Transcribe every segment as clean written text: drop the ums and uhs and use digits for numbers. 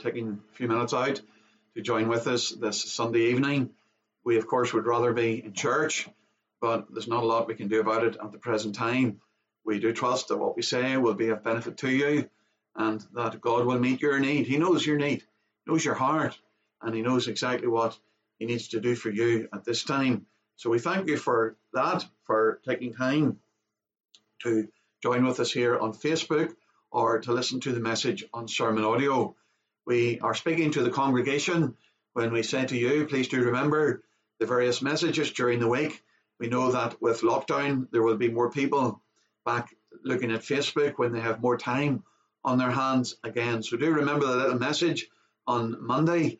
taking a few minutes out to join with us this Sunday evening. We, of course, would rather be in church, but there's not a lot we can do about it at the present time. We do trust that what we say will be of benefit to you and that God will meet your need. He knows your need, knows your heart, and He knows exactly what He needs to do for you at this time. So we thank you for that, for taking time to join with us here on Facebook or to listen to the message on sermon audio. We are speaking to the congregation when we say to you, please do remember the various messages during the week. We know that with lockdown, there will be more people back looking at Facebook when they have more time on their hands again. So do remember the little message on Monday,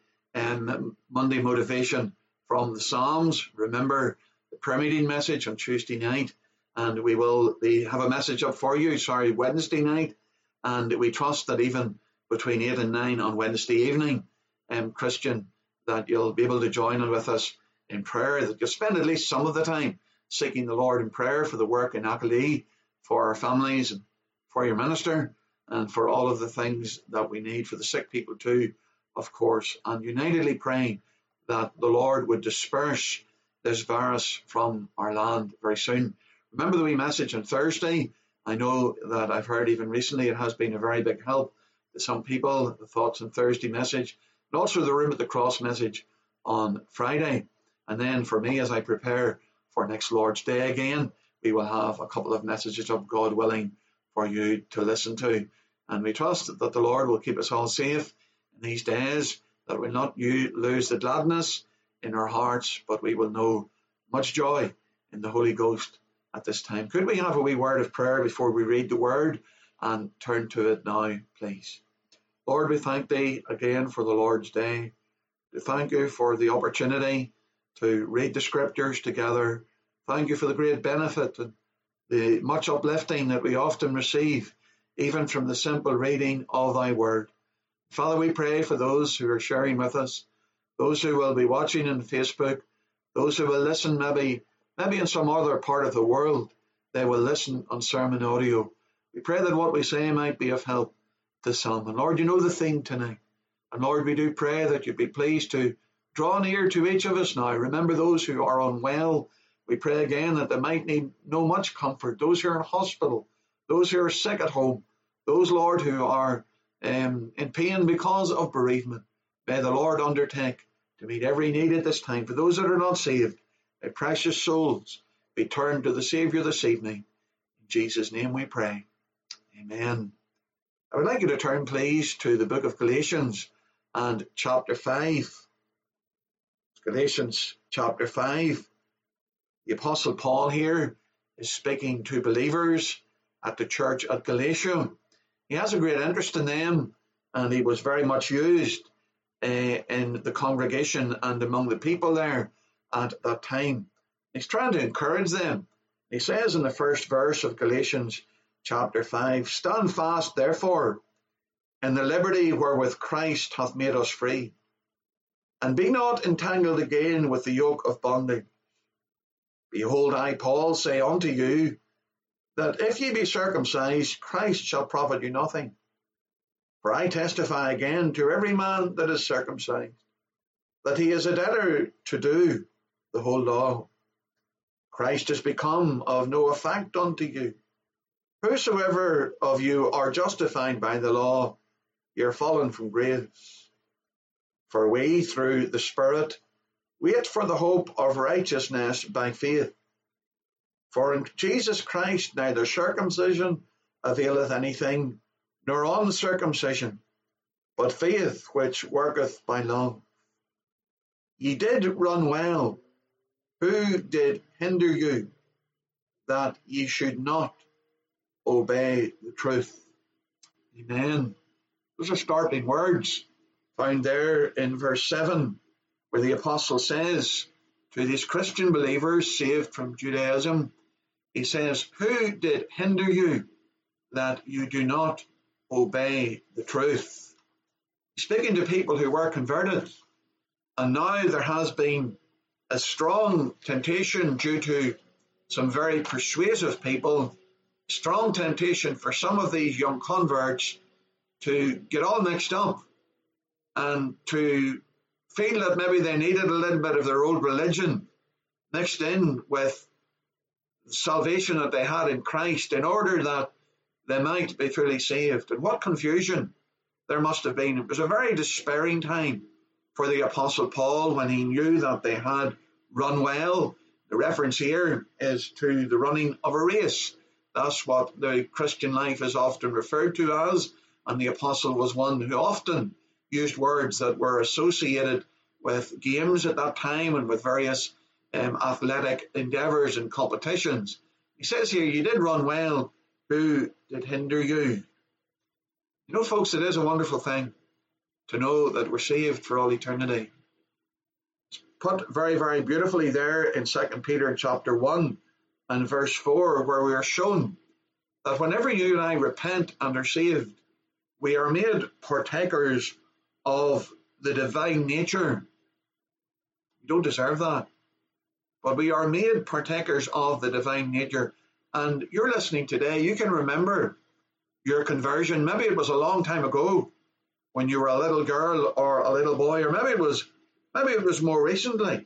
Monday motivation from the Psalms. Remember the prayer meeting message on Tuesday night, and we will have a message up for you, Wednesday night, and we trust that even between 8 and 9 on Wednesday evening, Christian, that you'll be able to join in with us in prayer, that you'll spend at least some of the time seeking the Lord in prayer for the work in Achillee, for our families, and for your minister, and for all of the things that we need, for the sick people too, of course, and unitedly praying that the Lord would disperse this virus from our land very soon. Remember the wee message on Thursday? I know that I've heard even recently it has been a very big help to some people, the Thoughts on Thursday message, and also the Room at the Cross message on Friday. And then for me, as I prepare for next Lord's Day again, we will have a couple of messages of God willing for you to listen to. And we trust that the Lord will keep us all safe in these days, that we'll not lose the gladness in our hearts, but we will know much joy in the Holy Ghost at this time. Could we have a wee word of prayer before we read the word and turn to it now, please? Lord, we thank Thee again for the Lord's Day. We thank You for the opportunity to read the Scriptures together. Thank You for the great benefit and the much uplifting that we often receive, even from the simple reading of Thy Word. Father, we pray for those who are sharing with us, those who will be watching on Facebook, those who will listen maybe in some other part of the world, they will listen on sermon audio. We pray that what we say might be of help to some. And Lord, You know the theme tonight. And Lord, we do pray that You'd be pleased to draw near to each of us now. Remember those who are unwell. We pray again that they might need no much comfort. Those who are in hospital, those who are sick at home, those, Lord, who are in pain because of bereavement. May the Lord undertake to meet every need at this time. For those that are not saved, may precious souls be turned to the Saviour this evening. In Jesus' name we pray. Amen. I would like you to turn, please, to the book of Galatians and chapter 5. Galatians chapter 5. The Apostle Paul here is speaking to believers at the church at Galatia. He has a great interest in them, and he was very much used in the congregation and among the people there at that time. He's trying to encourage them. He says in the first verse of Galatians chapter 5, stand fast, therefore, in the liberty wherewith Christ hath made us free, and be not entangled again with the yoke of bondage. Behold, I, Paul, say unto you, that if ye be circumcised, Christ shall profit you nothing. For I testify again to every man that is circumcised, that he is a debtor to do the whole law. Christ is become of no effect unto you. Whosoever of you are justified by the law, ye are fallen from grace. For we, through the Spirit, wait for the hope of righteousness by faith. For in Jesus Christ neither circumcision availeth anything, nor uncircumcision, but faith which worketh by love. Ye did run well. Who did hinder you, that ye should not obey the truth? Amen. Those are startling words found there in verse 7, where the apostle says to these Christian believers saved from Judaism, he says, who did hinder you that you do not obey the truth? Speaking to people who were converted, and now there has been a strong temptation due to some very persuasive people, strong temptation for some of these young converts to get all mixed up and to feel that maybe they needed a little bit of their old religion mixed in with the salvation that they had in Christ in order that they might be fully saved. And what confusion there must have been. It was a very despairing time for the Apostle Paul when he knew that they had run well. The reference here is to the running of a race. That's what the Christian life is often referred to as, and the apostle was one who often used words that were associated with games at that time and with various athletic endeavours and competitions. He says here, you did run well, who did hinder you? You know, folks, it is a wonderful thing to know that we're saved for all eternity. It's put very, very beautifully there in 2 Peter chapter 1 and verse 4, where we are shown that whenever you and I repent and are saved, we are made partakers of the divine nature. We don't deserve that, but we are made partakers of the divine nature. And you're listening today, you can remember your conversion. Maybe it was a long time ago when you were a little girl or a little boy, or maybe it was more recently.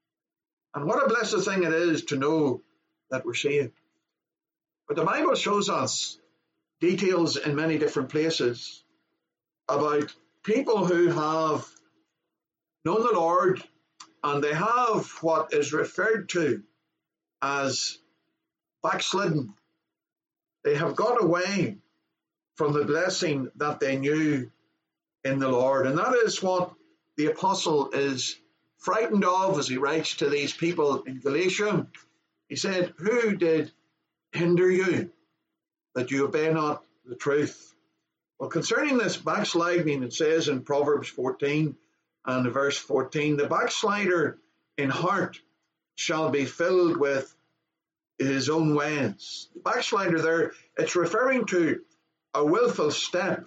And what a blessed thing it is to know that we're saved. But the Bible shows us details in many different places about people who have known the Lord and they have what is referred to as backslidden. They have got away from the blessing that they knew in the Lord. And that is what the apostle is frightened of as he writes to these people in Galatia. He said, who did hinder you that you obey not the truth? Well, concerning this backsliding, it says in Proverbs 14 and verse 14, the backslider in heart shall be filled with his own ways. The backslider there, it's referring to a willful step.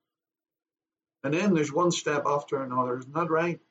And then there's one step after another, isn't that right?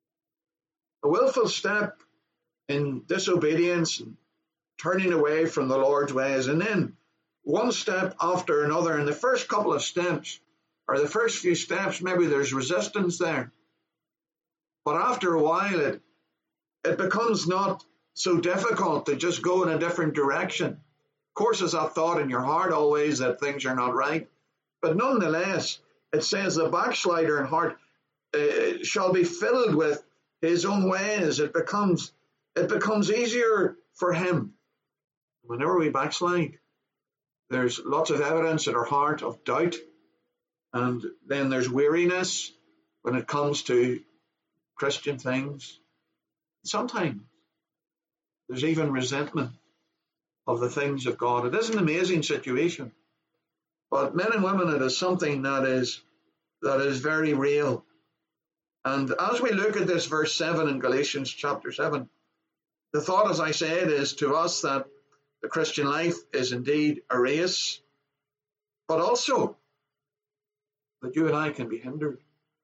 A willful step in disobedience and turning away from the Lord's ways, and then one step after another. And the first couple of steps, or the first few steps, maybe there's resistance there. But after a while, it becomes not so difficult to just go in a different direction. Of course, there's that thought in your heart always that things are not right. But nonetheless, it says the backslider in heart shall be filled with his own ways. It becomes easier for him. Whenever we backslide, there's lots of evidence in our heart of doubt, and then there's weariness when it comes to Christian things. Sometimes there's even resentment of the things of God. It is an amazing situation, but men and women, it is something that is very real. And as we look at this verse 7 in Galatians chapter 7, the thought, as I said, is to us that the Christian life is indeed a race, but also that you and I can be hindered.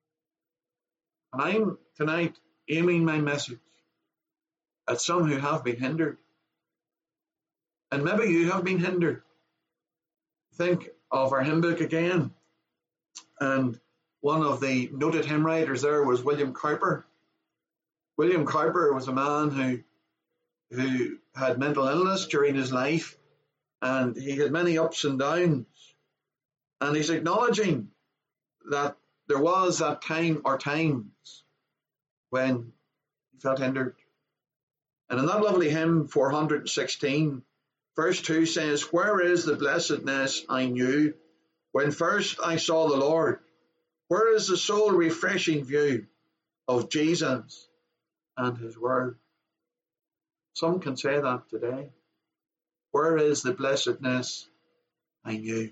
And I'm tonight aiming my message at some who have been hindered. And maybe you have been hindered. Think of our hymn book again. And one of the noted hymn writers there was William Cowper. William Cowper was a man who had mental illness during his life, and he had many ups and downs. And he's acknowledging that there was that time or times when he felt hindered. And in that lovely hymn, 416, verse 2 says, where is the blessedness I knew when first I saw the Lord? Where is the soul refreshing view of Jesus and his word? Some can say that today. Where is the blessedness I knew?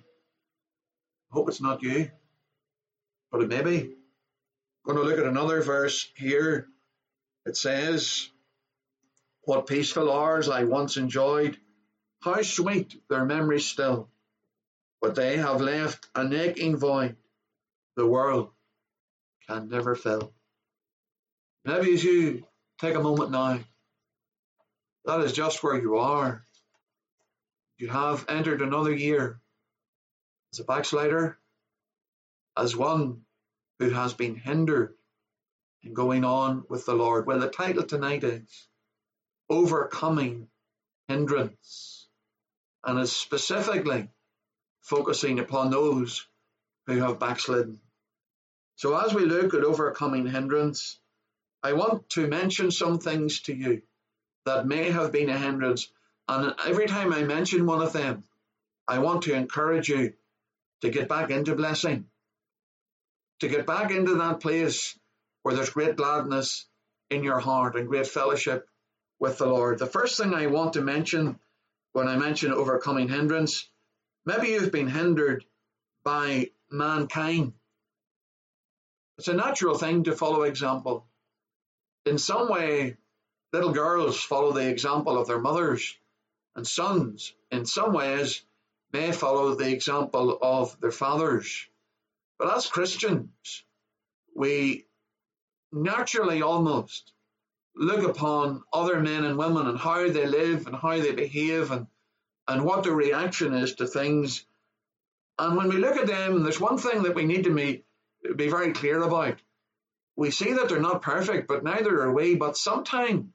I hope it's not you, but it may be. I'm going to look at another verse here. It says, what peaceful hours I once enjoyed, how sweet their memories still, but they have left an aching void the world can never fill. Maybe as you take a moment now, that is just where you are. You have entered another year as a backslider, as one who has been hindered in going on with the Lord? Well, the title tonight is Overcoming Hindrance, and is specifically focusing upon those who have backslidden. So as we look at overcoming hindrance, I want to mention some things to you that may have been a hindrance. And every time I mention one of them, I want to encourage you to get back into blessing, to get back into that place where there's great gladness in your heart and great fellowship with the Lord. The first thing I want to mention when I mention overcoming hindrance, maybe you've been hindered by mankind. It's a natural thing to follow example. In some way, little girls follow the example of their mothers, and sons, in some ways, may follow the example of their fathers. But as Christians, we naturally almost look upon other men and women and how they live and how they behave and what their reaction is to things. And when we look at them, there's one thing that we need to be very clear about. We see that they're not perfect, but neither are we. But sometimes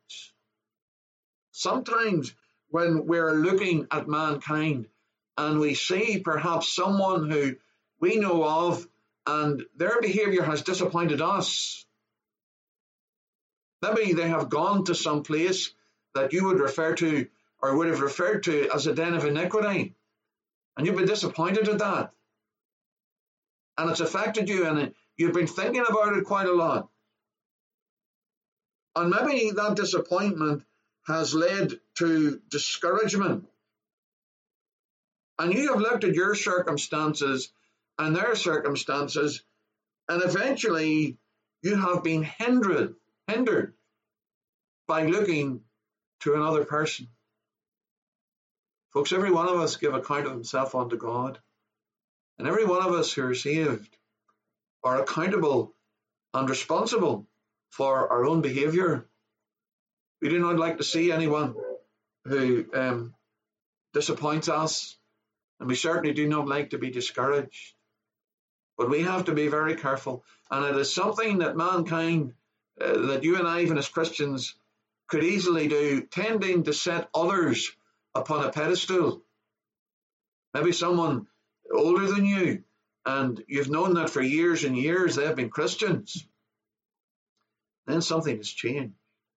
when we're looking at mankind and we see perhaps someone who we know of and their behavior has disappointed us, maybe they have gone to some place that you would refer to or would have referred to as a den of iniquity, and you've been disappointed at that, and it's affected you, and you've been thinking about it quite a lot, and maybe that disappointment has led to discouragement, and you have looked at your circumstances and their circumstances, and eventually you have been hindered by looking to another person. Folks, every one of us give account of himself unto God, and every one of us who are saved are accountable and responsible for our own behaviour. We do not like to see anyone who disappoints us, and we certainly do not like to be discouraged. But we have to be very careful, and it is something that mankind, that you and I, even as Christians, could easily do, tending to set others upon a pedestal. Maybe someone older than you, and you've known that for years and years they've been Christians. Then something has changed.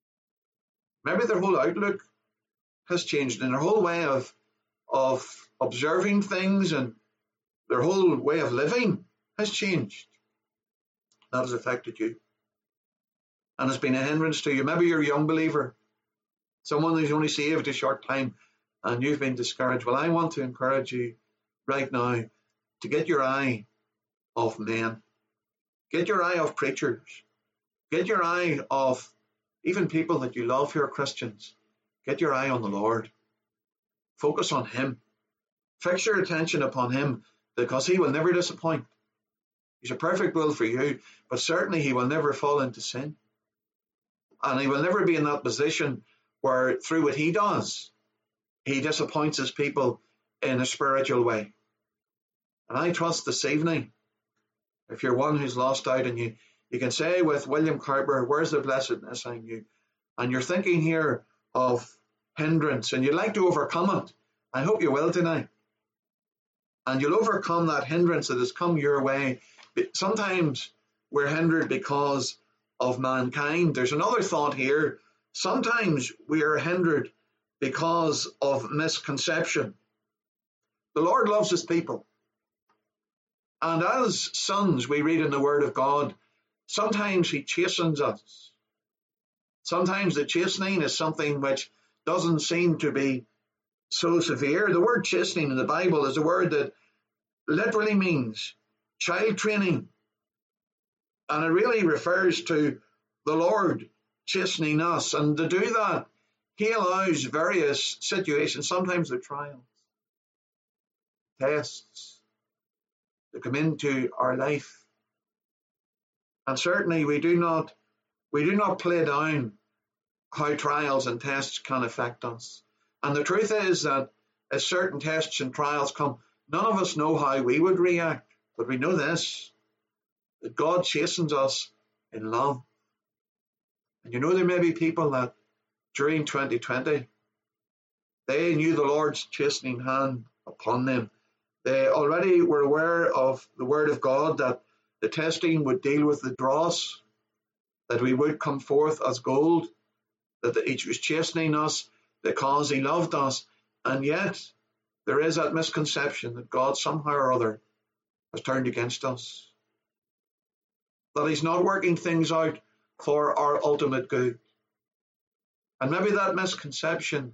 Maybe their whole outlook has changed, and their whole way of observing things and their whole way of living has changed. That has affected you, and it's been a hindrance to you. Maybe you're a young believer, someone who's only saved a short time, and you've been discouraged. Well, I want to encourage you right now to get your eye off men. Get your eye off preachers. Get your eye off even people that you love who are Christians. Get your eye on the Lord. Focus on Him. Fix your attention upon Him, because He will never disappoint. He's a perfect will for you, but certainly He will never fall into sin. And He will never be in that position where through what He does, He disappoints His people in a spiritual way. And I trust this evening, if you're one who's lost out, and you can say with William Cowper, where's the blessedness I knew? And you're thinking here of hindrance, and you'd like to overcome it. I hope you will tonight. And you'll overcome that hindrance that has come your way. Sometimes we're hindered because of mankind. There's another thought here. Sometimes we are hindered because of misconception. The Lord loves His people. And as sons, we read in the Word of God, sometimes He chastens us. Sometimes the chastening is something which doesn't seem to be so severe. The word chastening in the Bible is a word that literally means child training. And it really refers to the Lord chastening us. And to do that, He allows various situations, sometimes they're trials, tests, to come into our life. And certainly we do not play down how trials and tests can affect us. And the truth is that as certain tests and trials come, none of us know how we would react, but we know this, that God chastens us in love. And you know, there may be people that during 2020, they knew the Lord's chastening hand upon them. They already were aware of the word of God, that the testing would deal with the dross, that we would come forth as gold, that he was chastening us because he loved us. And yet there is that misconception that God somehow or other has turned against us, that he's not working things out for our ultimate good. And maybe that misconception,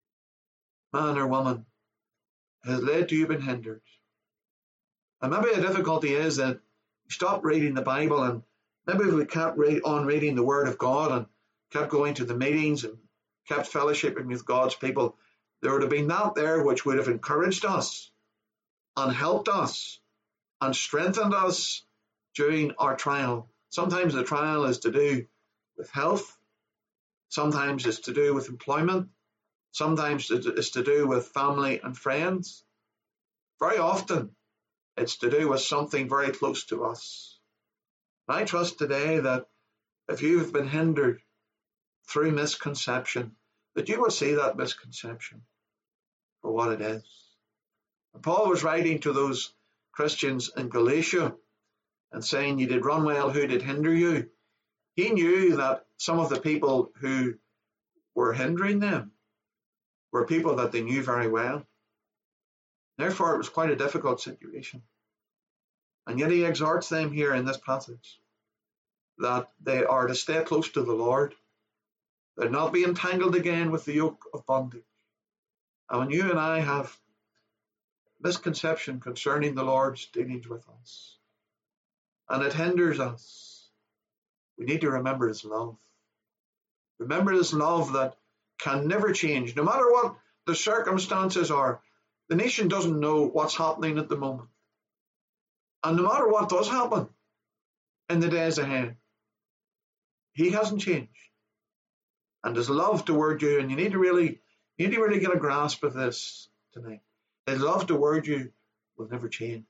man or woman, has led to you being hindered. And maybe the difficulty is that you stop reading the Bible, and maybe if we kept on reading the Word of God and kept going to the meetings and kept fellowshipping with God's people, there would have been that there which would have encouraged us and helped us and strengthened us during our trial. Sometimes the trial is to do with health. Sometimes it's to do with employment. Sometimes it's to do with family and friends. Very often it's to do with something very close to us. And I trust today that if you've been hindered through misconception, that you will see that misconception for what it is. And Paul was writing to those Christians in Galatia and saying, you did run well, who did hinder you? He knew that some of the people who were hindering them were people that they knew very well. Therefore, it was quite a difficult situation. And yet he exhorts them here in this passage that they are to stay close to the Lord. They're not be entangled again with the yoke of bondage. And when you and I have misconception concerning the Lord's dealings with us, and it hinders us, we need to remember his love. Remember his love that can never change. No matter what the circumstances are, the nation doesn't know what's happening at the moment. And no matter what does happen in the days ahead, he hasn't changed. And his love toward you, and you need to really get a grasp of this tonight. His love toward you will never change.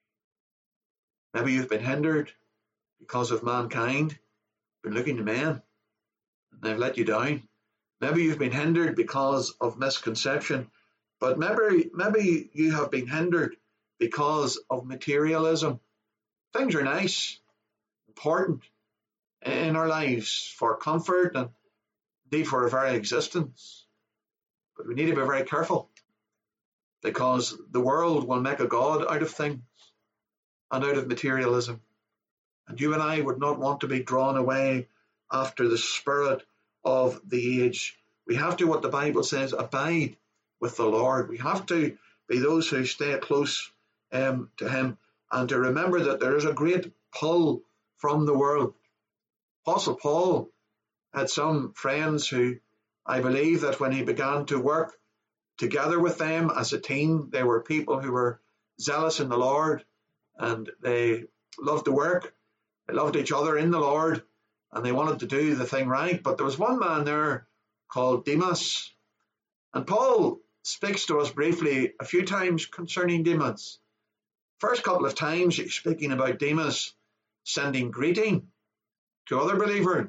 Maybe you've been hindered because of mankind, been looking to men, and they've let you down. Maybe you've been hindered because of misconception, but maybe you have been hindered because of materialism. Things are nice, important in our lives for comfort and indeed for our very existence. But we need to be very careful, because the world will make a god out of things and out of materialism. And you and I would not want to be drawn away after the spirit of the age. We have to, what the Bible says, abide with the Lord. We have to be those who stay close to him, and to remember that there is a great pull from the world. Apostle Paul had some friends who, I believe that when he began to work together with them as a team, they were people who were zealous in the Lord, and they loved the work. They loved each other in the Lord, and they wanted to do the thing right. But there was one man there called Demas, and Paul speaks to us briefly a few times concerning Demas. First couple of times he's speaking about Demas sending greeting to other believers.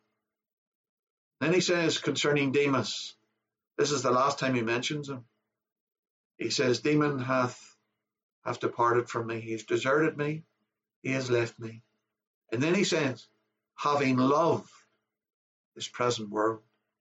Then he says concerning Demas, this is the last time he mentions him. He says, Demas hath departed from me. He has deserted me. He has left me. And then he says, having loved this present world.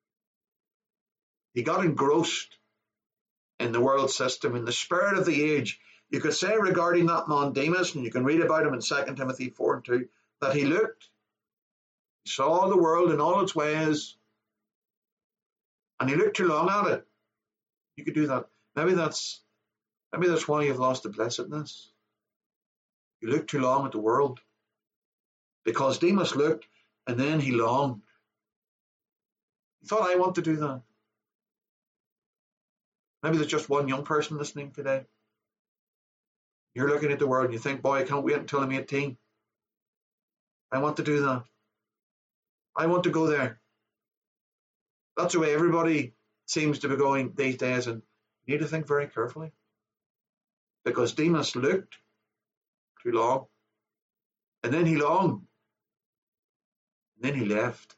He got engrossed in the world system, in the spirit of the age. You could say regarding that man Demas, and you can read about him in 2 Timothy 4:2, that he saw the world in all its ways, and he looked too long at it. You could do that. Maybe that's why you've lost the blessedness. You look too long at the world. Because Demas looked, and then he longed. He thought, I want to do that. Maybe there's just one young person listening today. You're looking at the world and you think, boy, I can't wait until I'm 18. I want to do that. I want to go there. That's the way everybody seems to be going these days, and you need to think very carefully. Because Demas looked too long. And then he longed. And then he left.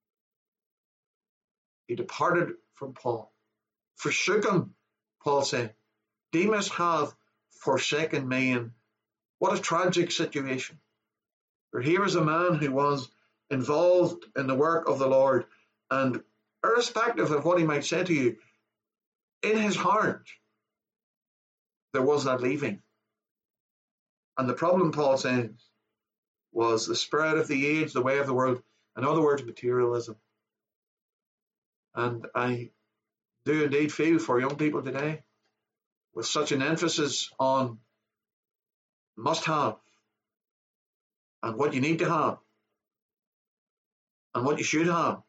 He departed from Paul. Forsook him, Paul said. Demas hath forsaken me. And what a tragic situation. For here is a man who was involved in the work of the Lord, and irrespective of what he might say to you, in his heart, there was that leaving. And the problem, Paul says, was the spirit of the age, the way of the world, in other words, materialism. And I do indeed feel for young people today, with such an emphasis on must have, and what you need to have, and what you should have.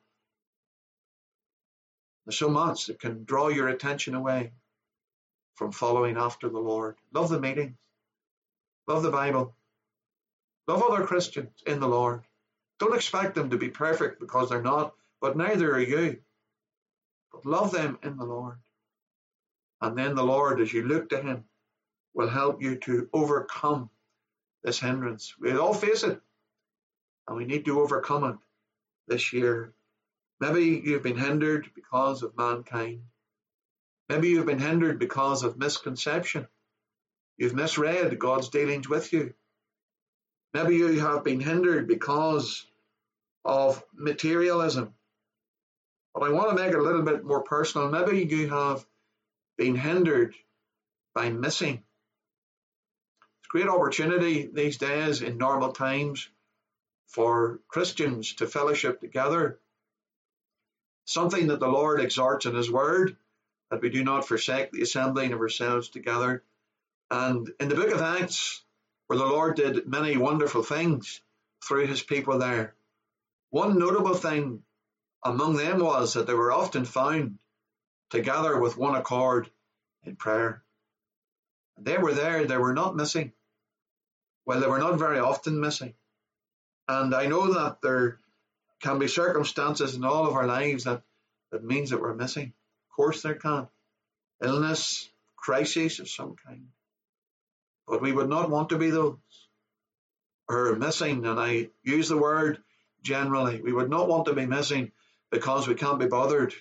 There's so much that can draw your attention away from following after the Lord. Love the meetings, love the Bible, love other Christians in the Lord. Don't expect them to be perfect, because they're not, but neither are you. But love them in the Lord. And then the Lord, as you look to him, will help you to overcome this hindrance. We'll all face it, and we need to overcome it this year. Maybe you've been hindered because of mankind. Maybe you've been hindered because of misconception. You've misread God's dealings with you. Maybe you have been hindered because of materialism. But I want to make it a little bit more personal. Maybe you have been hindered by missing. It's a great opportunity these days in normal times for Christians to fellowship together. Something that the Lord exhorts in his word, that we do not forsake the assembling of ourselves together. And in the book of Acts, where the Lord did many wonderful things through his people there, one notable thing among them was that they were often found together with one accord in prayer. And they were there, they were not missing. Well, they were not very often missing. And I know that there can be circumstances in all of our lives that means that we're missing. Of course there can. Illness, crises of some kind. But we would not want to be those who are missing, and I use the word generally. We would not want to be missing because we can't be bothered,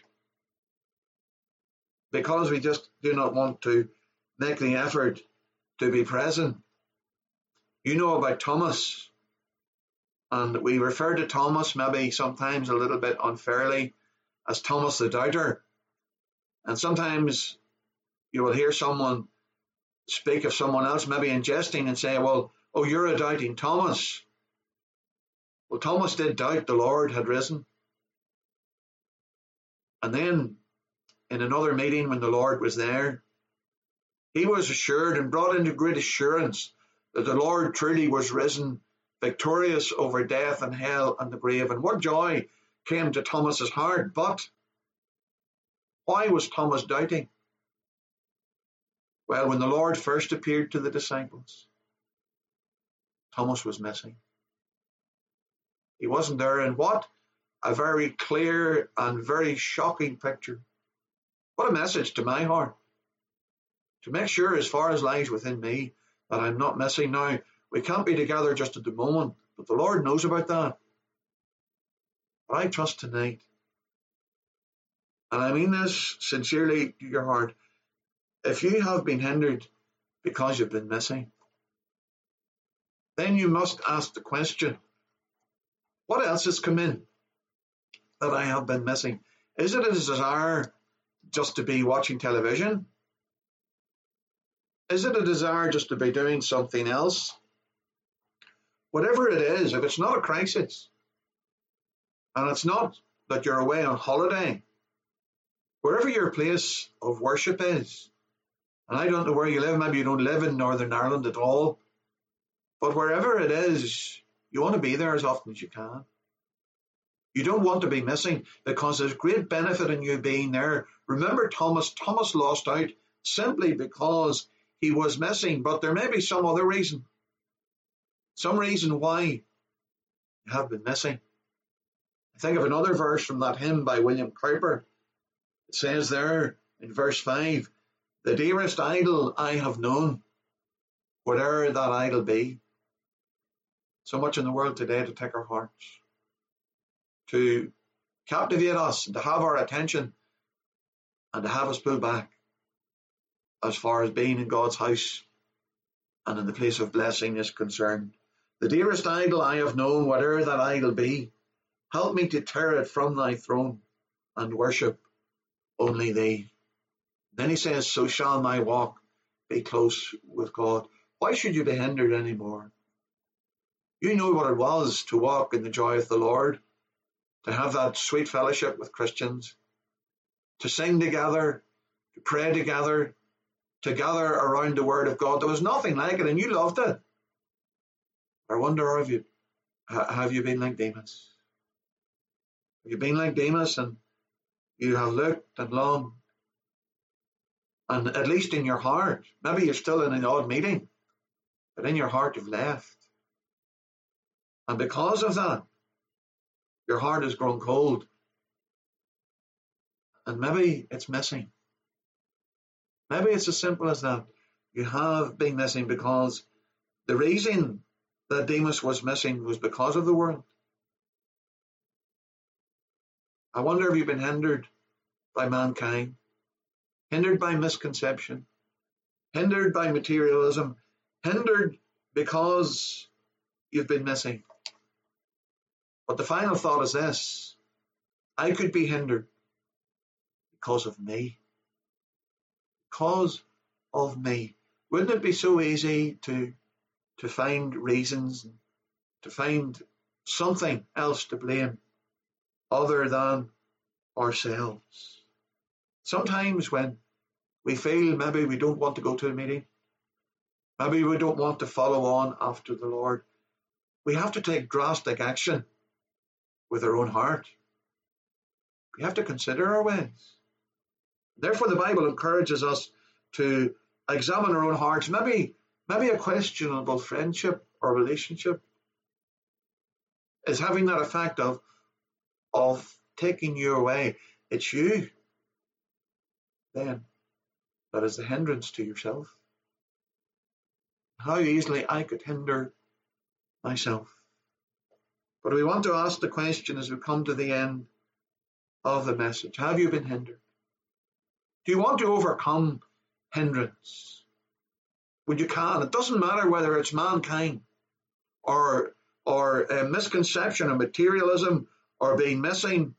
because we just do not want to make the effort to be present. You know about Thomas, and we refer to Thomas maybe sometimes a little bit unfairly as Thomas the Doubter. And sometimes you will hear someone speak of someone else, maybe in jesting, and say, well, oh, you're a doubting Thomas. Well, Thomas did doubt the Lord had risen. And then in another meeting when the Lord was there, he was assured and brought into great assurance that the Lord truly was risen, victorious over death and hell and the grave. And what joy came to Thomas's heart. But why was Thomas doubting? Well, when the Lord first appeared to the disciples, Thomas was missing. He wasn't there. And what a very clear and very shocking picture. What a message to my heart. To make sure, as far as lies within me, that I'm not missing. Now, we can't be together just at the moment, but the Lord knows about that. But I trust tonight, and I mean this sincerely to your heart, if you have been hindered because you've been missing, then you must ask the question, what else has come in that I have been missing? Is it a desire just to be watching television? Is it a desire just to be doing something else? Whatever it is, if it's not a crisis, and it's not that you're away on holiday, wherever your place of worship is, and I don't know where you live, maybe you don't live in Northern Ireland at all, but wherever it is, you want to be there as often as you can. You don't want to be missing, because there's great benefit in you being there. Remember Thomas lost out simply because he was missing, but there may be some other reason. Some reason why you have been missing. I think of another verse from that hymn by William Cowper. It says there in verse 5, the dearest idol I have known, whatever that idol be. so much in the world today to take our hearts, to captivate us, and to have our attention, and to have us pull back as far as being in God's house and in the place of blessing is concerned. The dearest idol I have known, whatever that idol be, help me to tear it from thy throne and worship only thee. Then he says, so shall my walk be close with God. Why should you be hindered anymore? You know what it was to walk in the joy of the Lord, to have that sweet fellowship with Christians, to sing together, to pray together, to gather around the word of God. There was nothing like it, and you loved it. I wonder, have you been like Demas? Have you been like Demas, and you have looked and longed, and at least in your heart, maybe you're still in an odd meeting, but in your heart you've left. And because of that, your heart has grown cold. And maybe it's missing. Maybe it's as simple as that. You have been missing because the reason that Demas was missing was because of the world. I wonder if you've been hindered by mankind, hindered by misconception, hindered by materialism, hindered because you've been missing. But the final thought is this: I could be hindered because of me. Because of me. Wouldn't it be so easy to find reasons, to find something else to blame other than ourselves? Sometimes when we feel maybe we don't want to go to a meeting, maybe we don't want to follow on after the Lord, we have to take drastic action with our own heart. We have to consider our ways. Therefore, the Bible encourages us to examine our own hearts. Maybe a questionable friendship or relationship is having that effect of taking you away. It's you then that is the hindrance to yourself. How easily I could hinder myself. But we want to ask the question as we come to the end of the message: have you been hindered? Do you want to overcome hindrance? When you can, it doesn't matter whether it's mankind or a misconception of materialism or being missing,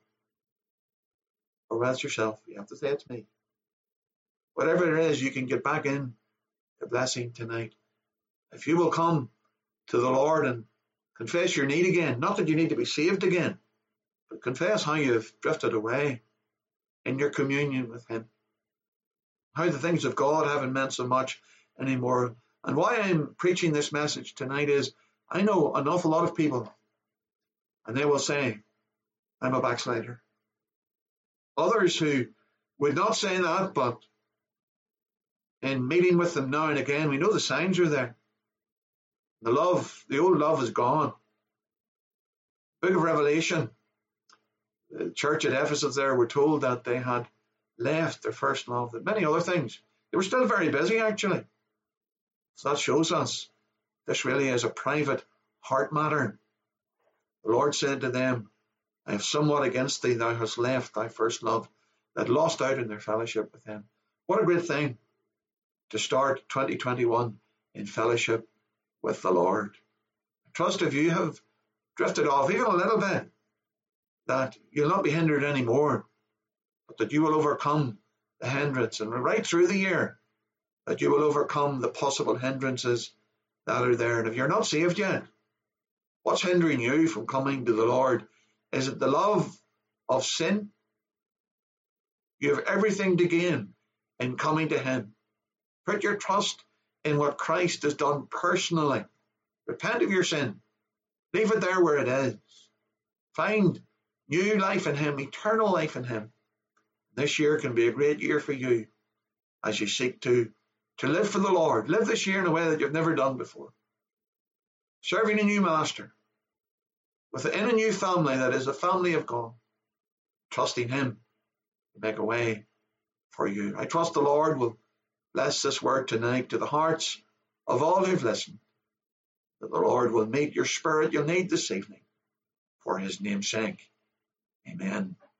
or whether it's yourself. You have to say it's me. Whatever it is, you can get back in the blessing tonight. If you will come to the Lord and confess your need again, not that you need to be saved again, but confess how you've drifted away in your communion with Him, how the things of God haven't meant so much anymore. And why I'm preaching this message tonight is I know an awful lot of people, and they will say, I'm a backslider. Others who would not say that, but in meeting with them now and again, we know the signs are there. The old love is gone. Book of Revelation, the church at Ephesus there were told that they had left their first love, that many other things. They were still very busy, actually. So that shows us this really is a private heart matter. The Lord said to them, I have somewhat against thee, thou hast left thy first love. That lost out in their fellowship with Him. What a great thing to start 2021 in fellowship with the Lord. I trust if you have drifted off even a little bit, that you'll not be hindered anymore, but that you will overcome the hindrance, and right through the year, that you will overcome the possible hindrances that are there. And if you're not saved yet, what's hindering you from coming to the Lord? Is it the love of sin? You have everything to gain in coming to Him. Put your trust in what Christ has done personally. Repent of your sin. Leave it there where it is. Find new life in Him, eternal life in Him. This year can be a great year for you as you seek to live for the Lord. Live this year in a way that you've never done before. Serving a new master within a new family that is the family of God. Trusting Him to make a way for you. I trust the Lord will bless this word tonight to the hearts of all who've listened. that the Lord will meet your spirit you'll need this evening for his name's sake. Amen.